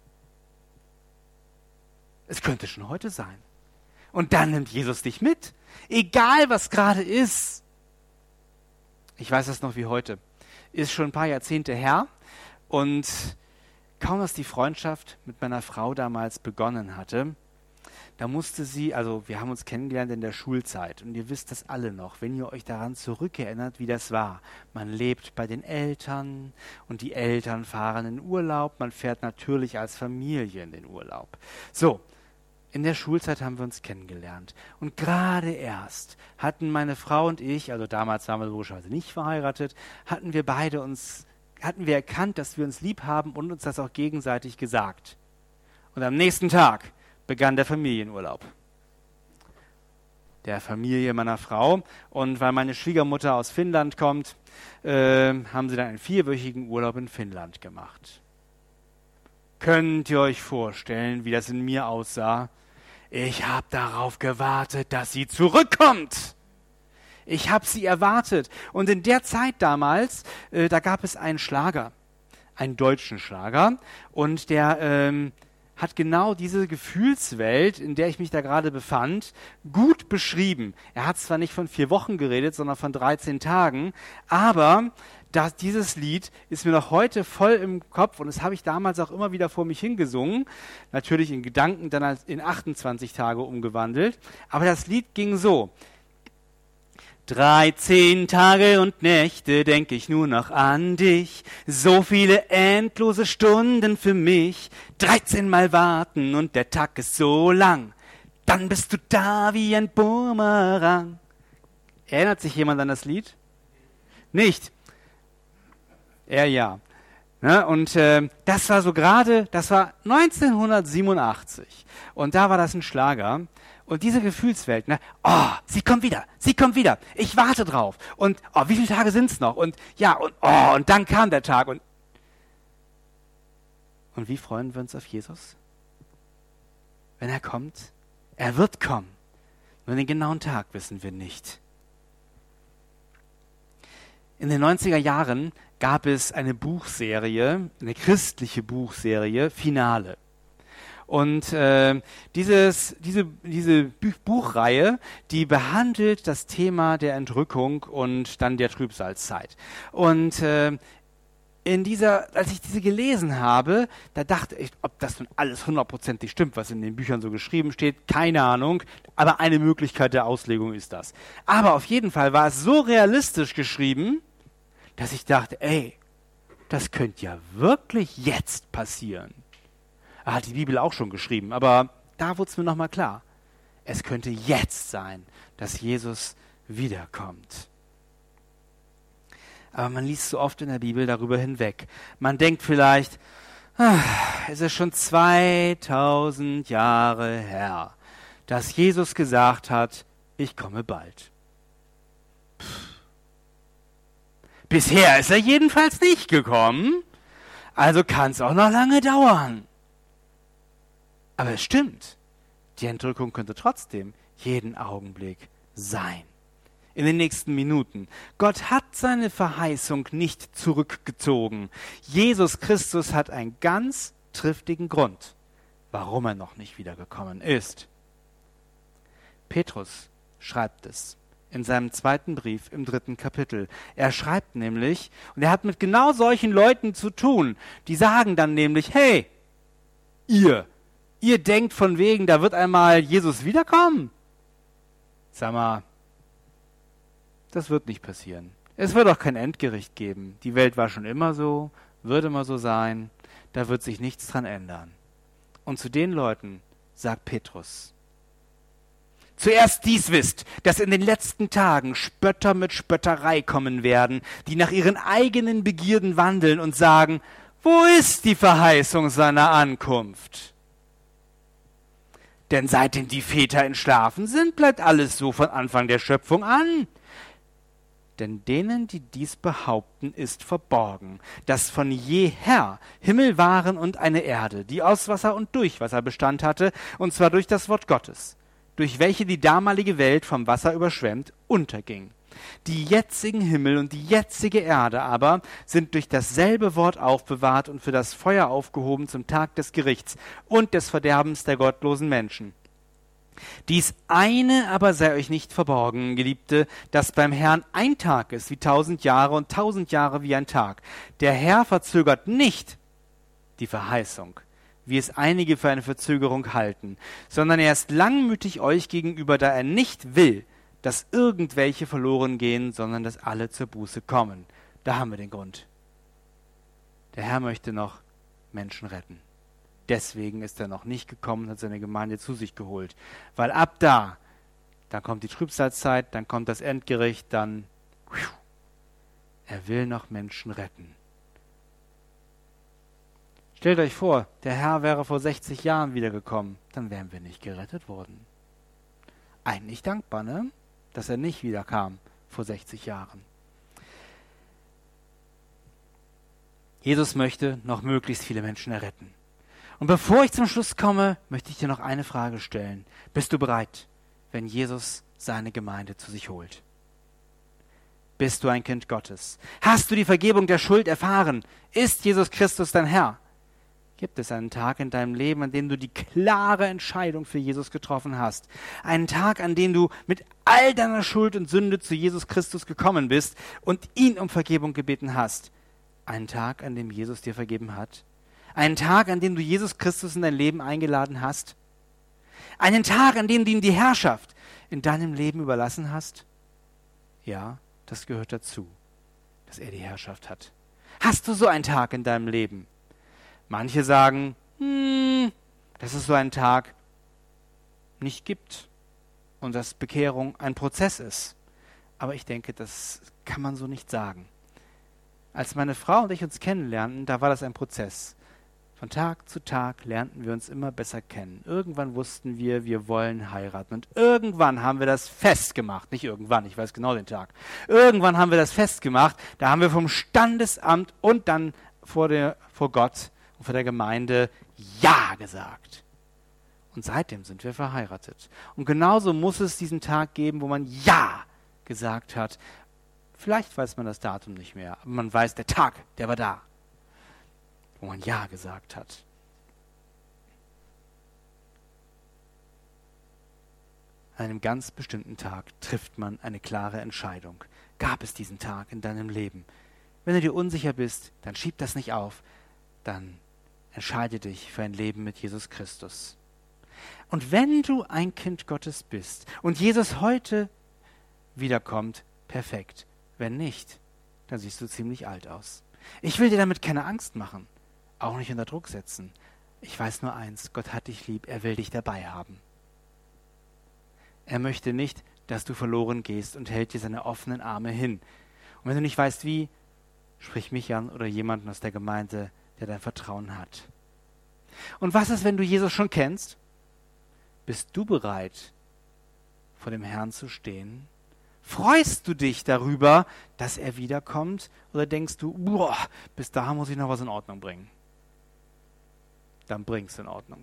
Es könnte schon heute sein. Und dann nimmt Jesus dich mit. Egal, was gerade ist. Ich weiß das noch wie heute. Ist schon ein paar Jahrzehnte her. Und kaum, dass die Freundschaft mit meiner Frau damals begonnen hatte, da musste sie, also wir haben uns kennengelernt in der Schulzeit und ihr wisst das alle noch, wenn ihr euch daran zurückerinnert, wie das war. Man lebt bei den Eltern und die Eltern fahren in Urlaub, man fährt natürlich als Familie in den Urlaub. So, in der Schulzeit haben wir uns kennengelernt und gerade erst hatten meine Frau und ich, also damals waren wir logischerweise nicht verheiratet, hatten wir erkannt, dass wir uns lieb haben und uns das auch gegenseitig gesagt. Und am nächsten Tag begann der Familienurlaub. Der Familie meiner Frau. Und weil meine Schwiegermutter aus Finnland kommt, haben sie dann einen 4-wöchigen Urlaub in Finnland gemacht. Könnt ihr euch vorstellen, wie das in mir aussah? Ich habe darauf gewartet, dass sie zurückkommt. Ich habe sie erwartet. Und in der Zeit damals, da gab es einen Schlager, einen deutschen Schlager. Und der hat genau diese Gefühlswelt, in der ich mich da gerade befand, gut beschrieben. Er hat zwar nicht von 4 Wochen geredet, sondern von 13 Tagen, aber dieses Lied ist mir noch heute voll im Kopf und das habe ich damals auch immer wieder vor mich hingesungen, natürlich in Gedanken dann in 28 Tage umgewandelt, aber das Lied ging so: 13 Tage und Nächte denk ich nur noch an dich, so viele endlose Stunden für mich, 13 Mal warten und der Tag ist so lang, dann bist du da wie ein Bumerang. Erinnert sich jemand an das Lied? Nicht? Ja. Ne? Und das war so gerade, das war 1987 und da war das ein Schlager. Und diese Gefühlswelt, ne? Oh, sie kommt wieder, ich warte drauf. Und oh, wie viele Tage sind's noch? Und ja, und oh, und dann kam der Tag. Und wie freuen wir uns auf Jesus? Wenn er kommt? Er wird kommen. Nur den genauen Tag wissen wir nicht. In den 90er Jahren gab es eine Buchserie, eine christliche Buchserie, Finale. Und diese Buchreihe, die behandelt das Thema der Entrückung und dann der Trübsalzeit. Und als ich diese gelesen habe, da dachte ich, ob das nun alles 100%ig stimmt, was in den Büchern so geschrieben steht, keine Ahnung, aber eine Möglichkeit der Auslegung ist das. Aber auf jeden Fall war es so realistisch geschrieben, dass ich dachte, ey, das könnte ja wirklich jetzt passieren. Hat die Bibel auch schon geschrieben, aber da wurde es mir nochmal klar. Es könnte jetzt sein, dass Jesus wiederkommt. Aber man liest so oft in der Bibel darüber hinweg. Man denkt vielleicht, es ist schon 2000 Jahre her, dass Jesus gesagt hat, ich komme bald. Bisher ist er jedenfalls nicht gekommen, also kann es auch noch lange dauern. Aber es stimmt, die Entrückung könnte trotzdem jeden Augenblick sein. In den nächsten Minuten. Gott hat seine Verheißung nicht zurückgezogen. Jesus Christus hat ein ganz triftigen Grund, warum er noch nicht wiedergekommen ist. Petrus schreibt es in seinem 2. Brief im 3. Kapitel. Er schreibt nämlich, und er hat mit genau solchen Leuten zu tun, die sagen dann nämlich, hey, ihr denkt von wegen, da wird einmal Jesus wiederkommen. Sag mal, das wird nicht passieren. Es wird auch kein Endgericht geben. Die Welt war schon immer so, wird immer so sein, da wird sich nichts dran ändern. Und zu den Leuten sagt Petrus, zuerst dies wisst, dass in den letzten Tagen Spötter mit Spötterei kommen werden, die nach ihren eigenen Begierden wandeln und sagen, wo ist die Verheißung seiner Ankunft? Denn seitdem die Väter entschlafen sind, bleibt alles so von Anfang der Schöpfung an. Denn denen, die dies behaupten, ist verborgen, dass von jeher Himmel waren und eine Erde, die aus Wasser und durch Wasser Bestand hatte, und zwar durch das Wort Gottes, durch welche die damalige Welt vom Wasser überschwemmt, unterging. Die jetzigen Himmel und die jetzige Erde aber sind durch dasselbe Wort aufbewahrt und für das Feuer aufgehoben zum Tag des Gerichts und des Verderbens der gottlosen Menschen. Dies eine aber sei euch nicht verborgen, Geliebte, dass beim Herrn ein Tag ist wie 1000 Jahre und 1000 Jahre wie ein Tag. Der Herr verzögert nicht die Verheißung, wie es einige für eine Verzögerung halten, sondern er ist langmütig euch gegenüber, da er nicht will, dass irgendwelche verloren gehen, sondern dass alle zur Buße kommen. Da haben wir den Grund. Der Herr möchte noch Menschen retten. Deswegen ist er noch nicht gekommen und hat seine Gemeinde zu sich geholt. Weil ab da, dann kommt die Trübsalzeit, dann kommt das Endgericht, dann er will noch Menschen retten. Stellt euch vor, der Herr wäre vor 60 Jahren wiedergekommen, dann wären wir nicht gerettet worden. Eigentlich dankbar, ne? Dass er nicht wiederkam vor 60 Jahren. Jesus möchte noch möglichst viele Menschen erretten. Und bevor ich zum Schluss komme, möchte ich dir noch eine Frage stellen. Bist du bereit, wenn Jesus seine Gemeinde zu sich holt? Bist du ein Kind Gottes? Hast du die Vergebung der Schuld erfahren? Ist Jesus Christus dein Herr? Gibt es einen Tag in deinem Leben, an dem du die klare Entscheidung für Jesus getroffen hast? Einen Tag, an dem du mit all deiner Schuld und Sünde zu Jesus Christus gekommen bist und ihn um Vergebung gebeten hast? Einen Tag, an dem Jesus dir vergeben hat? Einen Tag, an dem du Jesus Christus in dein Leben eingeladen hast? Einen Tag, an dem du ihm die Herrschaft in deinem Leben überlassen hast? Ja, das gehört dazu, dass er die Herrschaft hat. Hast du so einen Tag in deinem Leben? Manche sagen, dass es so einen Tag nicht gibt und dass Bekehrung ein Prozess ist. Aber ich denke, das kann man so nicht sagen. Als meine Frau und ich uns kennenlernten, da war das ein Prozess. Von Tag zu Tag lernten wir uns immer besser kennen. Irgendwann wussten wir, wir wollen heiraten. Und irgendwann haben wir das festgemacht. Nicht irgendwann, ich weiß genau den Tag. Irgendwann haben wir das festgemacht. Da haben wir vom Standesamt und dann vor Gott und vor der Gemeinde Ja gesagt. Und seitdem sind wir verheiratet. Und genauso muss es diesen Tag geben, wo man Ja gesagt hat. Vielleicht weiß man das Datum nicht mehr, aber man weiß, der Tag, der war da, wo man Ja gesagt hat. An einem ganz bestimmten Tag trifft man eine klare Entscheidung. Gab es diesen Tag in deinem Leben? Wenn du dir unsicher bist, dann schieb das nicht auf. Dann entscheide dich für ein Leben mit Jesus Christus. Und wenn du ein Kind Gottes bist und Jesus heute wiederkommt, perfekt. Wenn nicht, dann siehst du ziemlich alt aus. Ich will dir damit keine Angst machen, auch nicht unter Druck setzen. Ich weiß nur eins, Gott hat dich lieb, er will dich dabei haben. Er möchte nicht, dass du verloren gehst und hält dir seine offenen Arme hin. Und wenn du nicht weißt wie, sprich mich an oder jemanden aus der Gemeinde, der dein Vertrauen hat. Und was ist, wenn du Jesus schon kennst? Bist du bereit, vor dem Herrn zu stehen? Freust du dich darüber, dass er wiederkommt? Oder denkst du, bis dahin muss ich noch was in Ordnung bringen? Dann bring's in Ordnung.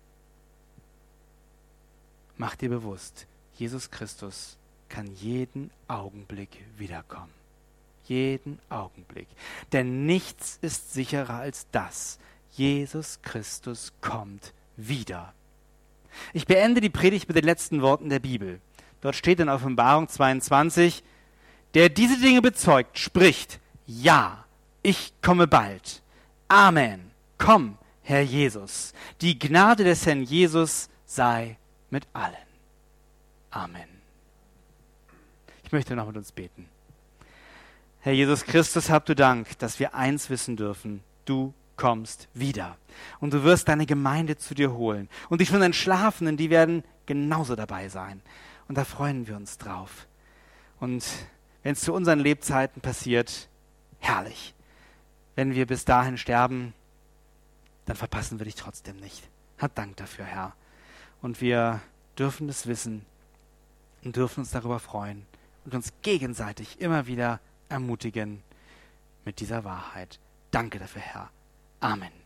Mach dir bewusst, Jesus Christus kann jeden Augenblick wiederkommen. Jeden Augenblick. Denn nichts ist sicherer als das. Jesus Christus kommt wieder. Ich beende die Predigt mit den letzten Worten der Bibel. Dort steht in Offenbarung 22, der diese Dinge bezeugt, spricht, ja, ich komme bald. Amen. Komm, Herr Jesus. Die Gnade des Herrn Jesus sei mit allen. Amen. Ich möchte noch mit uns beten. Herr Jesus Christus, hab du Dank, dass wir eins wissen dürfen. Du kommst wieder. Und du wirst deine Gemeinde zu dir holen. Und die schon Entschlafenen, die werden genauso dabei sein. Und da freuen wir uns drauf. Und wenn es zu unseren Lebzeiten passiert, herrlich. Wenn wir bis dahin sterben, dann verpassen wir dich trotzdem nicht. Hab Dank dafür, Herr. Und wir dürfen es wissen und dürfen uns darüber freuen und uns gegenseitig immer wieder ermutigen mit dieser Wahrheit. Danke dafür, Herr. Amen.